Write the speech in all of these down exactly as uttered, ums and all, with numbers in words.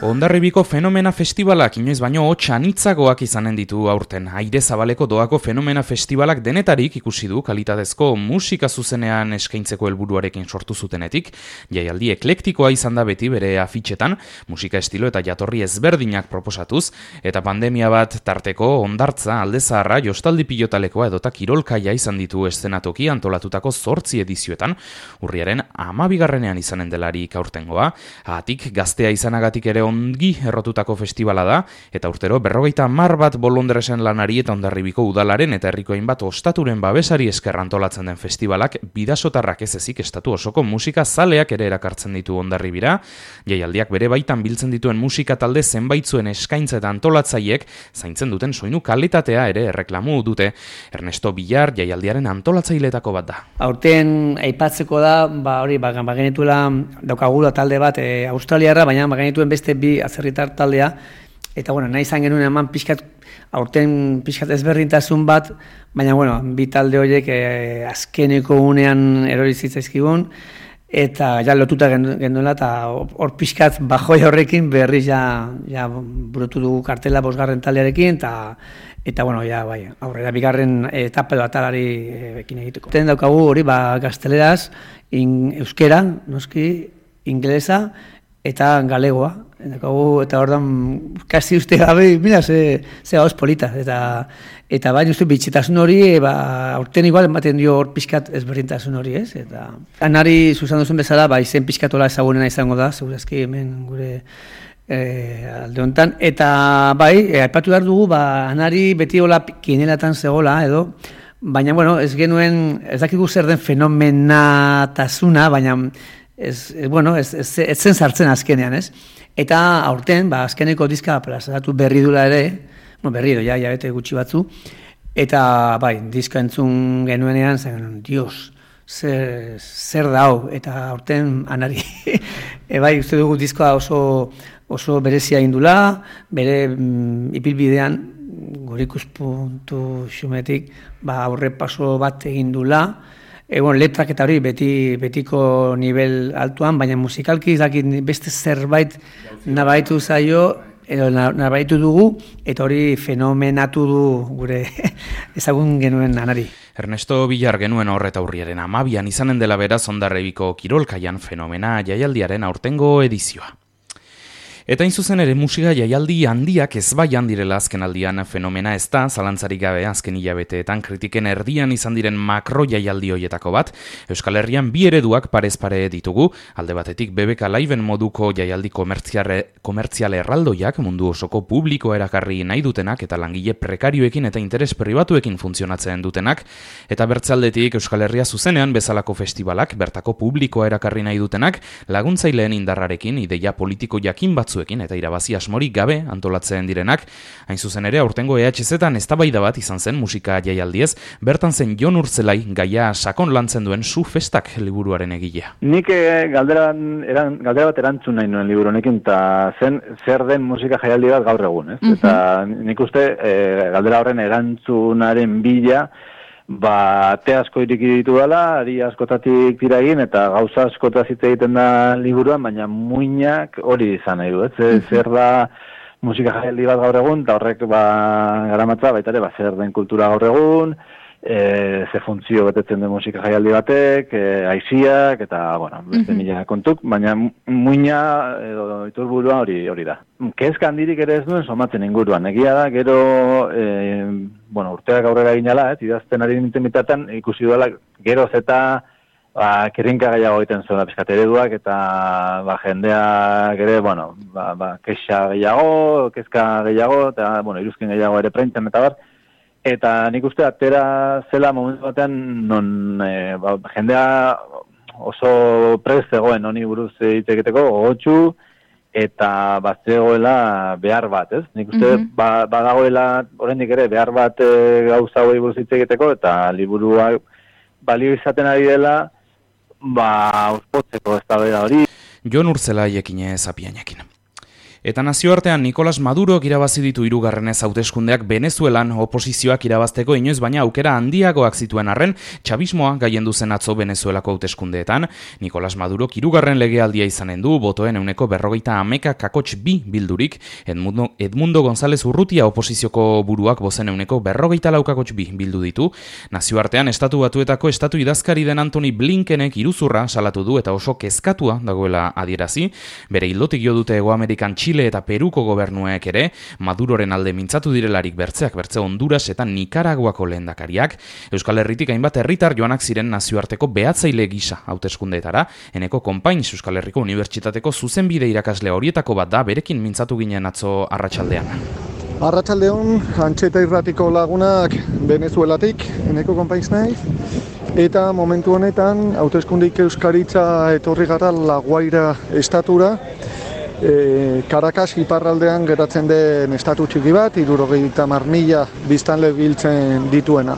Hondarribiko Fenomena Festivalak inoiz baino hotz anitzagoak izanen ditu aurten. Aire Zabaleko Doako Fenomena Festivalak denetarik ikusi du kalitatezko musika zuzenean eskaintzeko helburuarekin sortu zutenetik. Jaialdi eklektikoa izan da beti bere afitxetan, musika estilo eta jatorri ezberdinak proposatuz, eta pandemia bat tarteko Hondartza, Alde Zaharra, Jostaldi Pilotalekoa edota Kirolkaia izan ditu eszenatoki antolatutako zortzi edizioetan, urriaren hamabigarrenean izanen delarik aurtengoa. Hatik gaztea izanagatik ere ongi errotutako festivala da, eta urtero berrogeita hamar bat Bolondresen lanari eta Hondarribiko udalaren eta herriko hainbat ostaturen babesari esker antolatzen den festivalak bidasotarrak ez ezik estatu osoko musika zaleak ere erakartzen ditu Hondarribira. Jaialdiak bere baitan biltzen dituen musika talde zenbaitzuen eskaintza eta antolatzaiek zaintzen duten soinu kalitatea ere erreklamu dute. Ernesto Villar jaialdiaren antolatzaileetako bat da. Aurten aipatzeko da, ba hori ba genituela daukagula talde bat e, australiarra, baina ba genituen beste bi atzerritar taldea, eta bueno, nahi izan genuen eman pixkat, aurten pixkat ezberdintasun bat, baina bueno, bi talde horiek e, azkeneko unean erori zitzaizkigun, eta ja lotuta genuela, eta hor pixkat bajoi horrekin berriz ja, ja burutu dugu kartela bosgarren taldearekin, eta eta bueno, ja, bai, aurrera bigarren etapa edo atalari ekin egiteko. Ten daukagu hori, ba, gazteleraz, in, euskera, noski, ingelesa, eta galegoa. Daukagu, eta ordan kasi uste gabe, mira, ze, ze gauz polita. Eta, eta baina uste bitxetasun hori, ba, aurten igual ematen dio hor pixkat ezberdintasun hori, ez? Eta anari zuzan duzun bezala, ba, izen pixkatola ezagunena izango da, segurazki hemen gure e, alde honetan. Eta bai, e, aipatu behar dugu, ba, anari beti hola kinelatan zegoela, edo, baina, bueno, ez genuen, ez dakigu zer den fenomenatasuna, baina, ez, ez, bueno, ez, ez, ez zen sartzen azkenean, ez? Eta aurten, ba, azkeneko diska plazaratu berri dula ere, no, berri edo, ja, ja, bete gutxi batzu, eta, bai, diska entzun genuenean, zen, dios, zer, zer da hau, eta aurten anari, e, bai, uste dugu diskoa oso, oso berezia indula, bere mm, ipilbidean, gure ikuspuntu xumetik, ba, aurre paso bat egin dula, E, bon, letrak eta hori beti, betiko nivel altuan, baina musikalki dakit beste zerbait nabaitu zaio, edo nabaitu dugu, eta hori fenomenatu du gure ezagun genuen anari. Ernesto Villar genuen horreta urriaren hamabian izanen dela beraz Hondarribiko Kirolkaian Fenomena jaialdiaren aurtengo edizioa. Eta hain zuzen ere musika jaialdi handiak ez baian direla azken aldian Fenomena ez da, zalantzarik gabe azken hilabeteetan kritiken erdian izan diren makro jaialdi hoietako bat. Euskal Herrian bi ereduak parez pare ditugu, alde batetik B B K Liven moduko jaialdi komertziale erraldoiak mundu osoko publiko erakarri nahi dutenak eta langile prekarioekin eta interes pribatuekin funtzionatzen dutenak, eta bertzaldetik Euskal Herria zuzenean bezalako festivalak bertako publikoa erakarri nahi dutenak, laguntzaileen indarrarekin ideia politiko jakin batzu eta irabazi asmorik gabe antolatzen direnak. Hain zuzen ere, aurtengo E H Z-etan eztabaida bat izan zen musika jaialdiez, bertan zen Jon Urtzelai gaia sakon lantzen duen Su Festak liburuaren egilea. Nik eh, galdera, eran, galdera bat erantzun nahi nuen liburu honekin, eta zen zer den musika jaialdi bat gaur egun, ez? Uh-huh. Eta nik uste eh, galdera horren erantzunaren bila, ba, te asko iriki ditu dela, ari askotatik tira egin, eta gauza askotaz hitz egiten da liburuan, baina muinak hori izan nahi du, ez? Zer da musika jaialdi bat gaur egun, eta horrek ba, garamatza baita ere, ba, zer den kultura gaur egun, e, ze funtzio betetzen den musika jaialdi batek, e, aiziak, eta, bueno, beste mila kontuk, baina muina edo iturburua hori hori da. Kezka handirik ere ez duen somatzen inguruan. Egia da, gero, e, bueno, urteak aurrera ginala, ez, idazten ari nintzen bitatan, ikusi duela, geroz eta ba, kerrinka gehiago egiten zuela pizkat ereduak, eta ba, jendeak ere, bueno, ba, ba, kexa gehiago, kezka gehiago, eta, bueno, iruzkin gehiago ere preintzen eta bar, eta nik uste atera zela momentu batean non e, ba, jendea oso prest zegoen honi buruz egiteko gogotsu, eta bazegoela behar bat, ez? Nik uste mm-hmm. ba, badagoela oraindik ere behar bat e, gauza hori buruz hitz egiteko, eta liburua balio izaten ari dela, ba, ospotzeko eztabaida hori. Jon Urtzelai ekin Zapianekin. Eta nazioartean Nicolas Madurok irabazi ditu hirugarrenez hauteskundeak Venezuelan oposizioak irabazteko inoiz baina aukera handiagoak zituen arren, txabismoa gailendu zen atzo Venezuelako hauteskundeetan. Nicolas Madurok hirugarren legealdia izanen du, botoen ehuneko berrogeita hameka kakots bi bildurik. Edmundo, Edmundo González Urrutia oposizioko buruak bozen ehuneko berrogeita lau kakots bi bildu ditu. Nazioartean Estatu Batuetako estatu idazkari den Antony Blinkenek iruzurra salatu du eta oso kezkatua dagoela adierazi. Bere hildotik jo dute Hego Amerikan Chile eta Peruko gobernuek ere, Maduroren alde mintzatu direlarik bertzeak bertze Honduras eta Nikaraguako lehendakariak. Euskal Herritik hainbat herritar joanak ziren nazioarteko behatzaile gisa hauteskundeetara. Eneko Konpains Euskal Herriko Unibertsitateko zuzenbide irakaslea horietako bat da, berekin mintzatu ginen atzo arratsaldean. Arratsaldeon, Antxeta Irratiko lagunak Venezuelatik, Eneko Konpains naiz. Eta momentu honetan, hauteskundeik euskaritza etorri gara La Guaira estatura. E, Caracas iparraldean geratzen den estatu txiki bat, hirurogeita hamar mila biztanle biltzen dituena.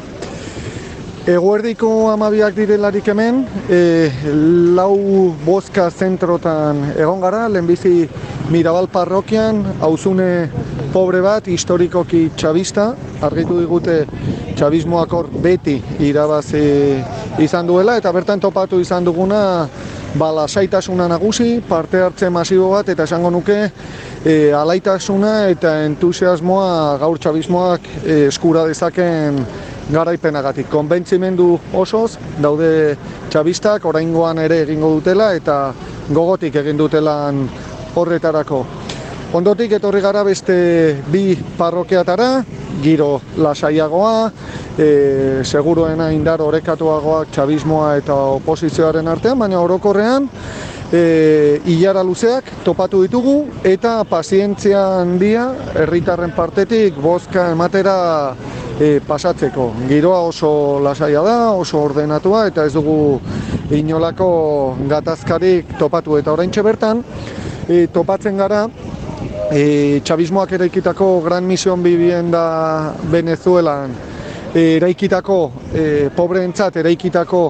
Eguerdiko hamabiak direlarik hemen, e, lau bozka zentrotan egon gara, lehenbizi Mirabal parrokian, auzune pobre bat, historikoki txabista, argitu digute txabismoak hor beti irabazi izan duela, eta bertan topatu izan duguna ba, lasaitasuna nagusi, parte hartze masibo bat, eta esango nuke e, alaitasuna eta entusiasmoa gaur txabismoak e, eskura dezaken garaipenagatik. Konbentzimendu osoz daude txabistak, oraingoan ere egingo dutela eta gogotik egin dutelan horretarako. Ondotik etorri gara beste bi parrokiatara, giro lasaiagoa, e, seguruena indar orekatuagoak txabismoa eta oposizioaren artean, baina orokorrean e, ilara luzeak topatu ditugu eta pazientzia handia herritarren partetik bozka ematera e, pasatzeko. Giroa oso lasaia da, oso ordenatua eta ez dugu inolako gatazkarik topatu eta oraintxe bertan e, topatzen gara E, txabismoak eraikitako Gran Misión Vivienda Venezuelan e, eraikitako, e, pobreentzat eraikitako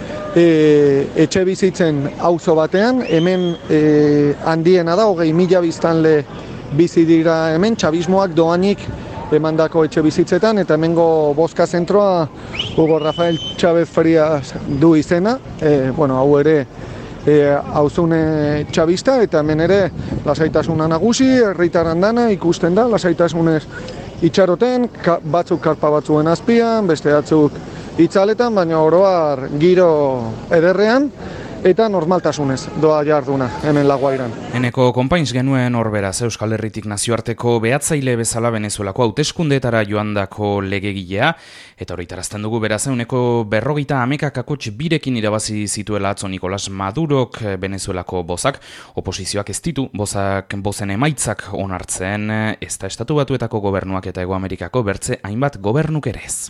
e, etxe bizitzen auzo batean, hemen e, handiena da, hogei mila biztanle bizi dira hemen, txabismoak doanik emandako etxe bizitzetan, eta hemengo bozka zentroa Hugo Rafael Chávez Frías du izena, e, bueno, hau ere E, auzune txabista eta hemen ere lasaitasuna nagusi, herritarran dana ikusten da, lasaitasunez itxaroten, ka, batzuk karpa batzuen azpian, beste batzuk itzaletan, baina oroar giro ederrean eta normaltasunez doa jarduna hemen La Guairan. Eneko Konpains genuen horberaz Euskal Herritik nazioarteko behatzaile bezala Venezuelako hauteskundeetara joandako legegilea, eta horitarazten dugu beraz euneko berrogeita hameka kakots birekin irabazi zituela atzo Nicolas Madurok Venezuelako bozak, oposizioak ez ditu bozak bozen emaitzak onartzen, ez da Estatu Batuetako gobernuak eta Hego Amerikako bertze hainbat gobernuk ere ez.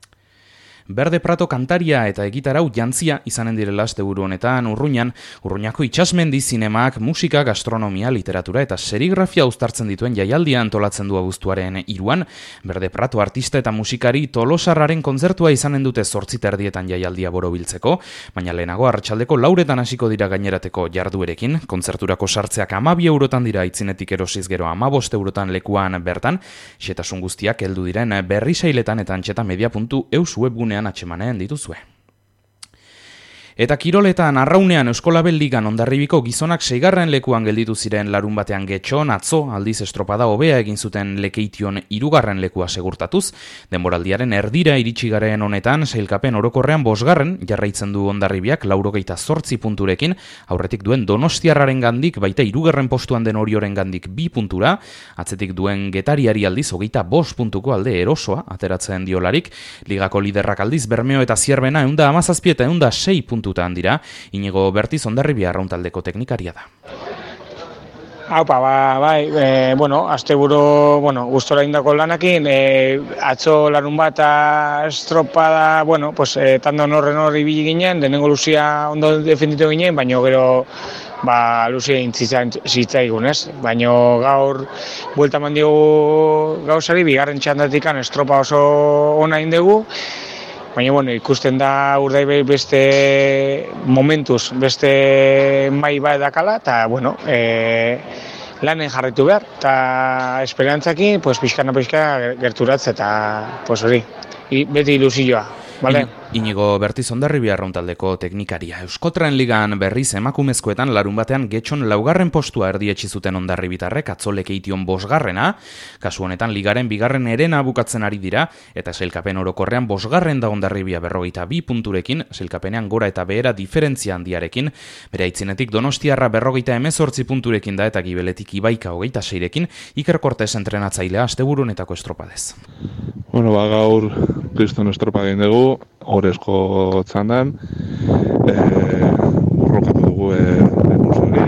Berde Prato kantaria eta egitarau jantzia izanen direla asteburu honetan Urruñan, Urruñako itsasmendi zinemak musika, gastronomia, literatura eta serigrafia uztartzen dituen jaialdia antolatzen du abuztuaren hiruan. Berde Prato artista eta musikari Tolosarraren kontzertua izanen dute zortzi terdietan jaialdia borobiltzeko, baina lehenago arratsaldeko lauretan hasiko dira gainerateko jarduerekin, kontzerturako sartzeak hamabi eurotan dira aitzinetik erosiz gero hamabost eurotan lekuan bertan, xetasun guztiak heldu diren berrisailetan eta antxetamedia puntu eus webgunean atxemanen dituzue. Eta kiroletan arraunean Euskolabel Ligan Hondarribiko gizonak seigarren lekuan gelditu ziren larun batean Getxon, atzo aldiz estropada hobea egin zuten Lekeition hirugarren lekua segurtatuz. Denboraldiaren erdira iritsi garen honetan, sailkapen orokorrean bosgarren jarraitzen du Hondarribiak laurogeita zortzi punturekin, aurretik duen Donostiarraren gandik, baita hirugarren postuan den Orioren gandik bi puntura, atzetik duen Getariari aldiz hogeita bost puntuko alde erosoa ateratzen diolarik, ligako liderrak aldiz Bermeo eta Zierbena eunda hamazazpi eta eunda sei puntu dira, Inigo Bertiz Hondarribia arrauntaldeko teknikaria da. Haupa, ba, bai, e, bueno, asteburu, bueno, gustora indako lanakin, e, atzo larun bat estropada, bueno, pues, e, tandon horren hori ibili ginen, denengo luzia ondo defenditu ginen, baina gero, ba, luzia intzaigun, ez? Baina gaur, buelta mandigu gauzari, bigarren txandatikan estropa oso ona indegu, baina, bueno, ikusten da Urdaibai beste momentuz, beste mai bat dakala, eta, bueno, e, lanen jarraitu behar, eta esperantzakin, pues, pixkana-pixka gerturatze, eta pues, hori, I, beti ilusioa. Vale. Inigo Bertiz Hondarribia Arrauntaldeko teknikaria. Euskotren Ligan berriz emakumezkoetan larun batean getxon laugarren postua erdietsi zuten Hondarribitarrek atzolek eition bosgarrena. Kasu honetan ligaren bigarren herena bukatzen ari dira eta sailkapen orokorrean bosgarren da Hondarribia berrogeita bi punturekin, sailkapenean gora eta behera diferentzia handiarekin. Bere aitzinetik Donostiarra berrogeita hemezortzi punturekin da eta Gibeletik Ibaika hogeita seirekin. Iker Kortes entrenatzailea asteburunetako estropadez. Bueno, ba, gaur kriston estropa egin dugu, horrezko txandan, e, borrokatu dugu e, emusori,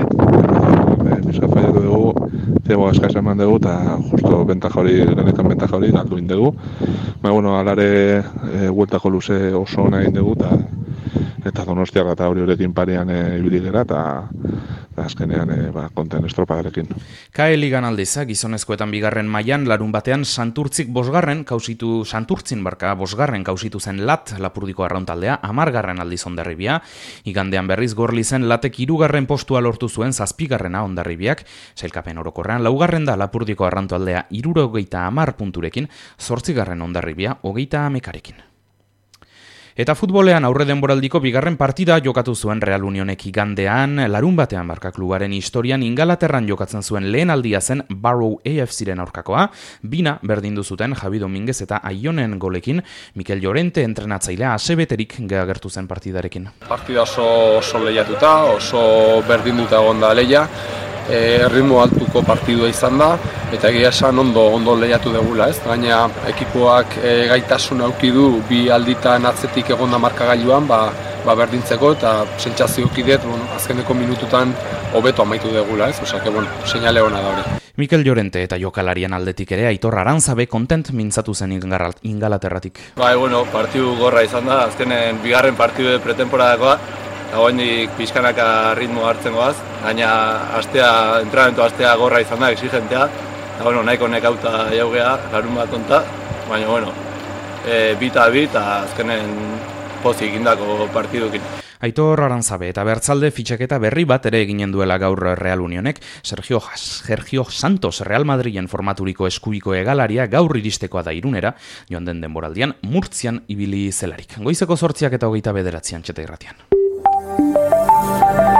e, bizka faiatu dugu, tiago askaz eman dugu, eta justo bentaja hori, genekan bentaja hori, galdu egin dugu. Ba, bueno, alare, e, hueltako luze oso ona egin dugu, eta eta Donostiarra eta hori horrekin parean ibili gara, eta azkenean e, ba, konten estropadarekin. Kae Ligan aldiza, gizonezkoetan bigarren mailan larun batean Santurtzik bosgarren kausitu, Santurtzin barka bosgarren kausitu zen Lat Lapurdiko Arrauntaldea, hamargarren aldiz Hondarribia. Igandean berriz Gorlizen Latek hirugarren postua lortu zuen zazpigarrena Hondarribiak, sailkapen orokorrean laugarren da Lapurdiko Arrauntaldea hirurogeita hamar punturekin, zortzigarren Hondarribia hogeita hamekarekin. Eta futbolean aurre denboraldiko bigarren partida jokatu zuen Real Unionek igandean, larun batean barka klubaren historian Ingalaterran jokatzen zuen lehen aldia zen Barrow A F C-ren aurkakoa, bina berdindu zuten Javi Dominguez eta Aionen golekin, Mikel Llorente entrenatzailea asebeterik agertu zen partidarekin. Partida oso, oso lehiatuta, oso berdinduta egon da lehia, e, ritmo altuko partidua izan da, eta egia esan ondo, ondo lehiatu degula, ez? Gaina ekipoak e, gaitasun auki du bi alditan atzetik egonda markagailuan, ba, ba berdintzeko eta sentsazio kidet, bueno, azkeneko minututan hobeto amaitu degula, ez? Osea, que bueno, seinale ona da hori. Mikel Llorente eta jokalarien aldetik ere Aitor Arantzabe kontent mintzatu zen Ingalaterratik. Bai, bueno, partidu gorra izan da, azkenen bigarren partidu de pretemporadakoa, eta goendik pixkanaka ritmo hartzen goaz, gaina astea, entrenamentu astea gorra izan da, exigentea, eta bueno, nahiko nekauta jaugea, larun bat onta, baina bueno, e, bita bi eta azkenen pozik indako partidukin. Aitor Arantzabe eta Bertzalde fitxaketa berri bat ere eginen duela gaur Real Unionek, Sergio, Sergio Santos Real Madrilen formaturiko eskuiko egalaria gaur iristekoa da Irunera, joan den denboraldian Murtzian ibili zelarik. Goizeko zortziak eta hogeita bederatzian txeta irratian.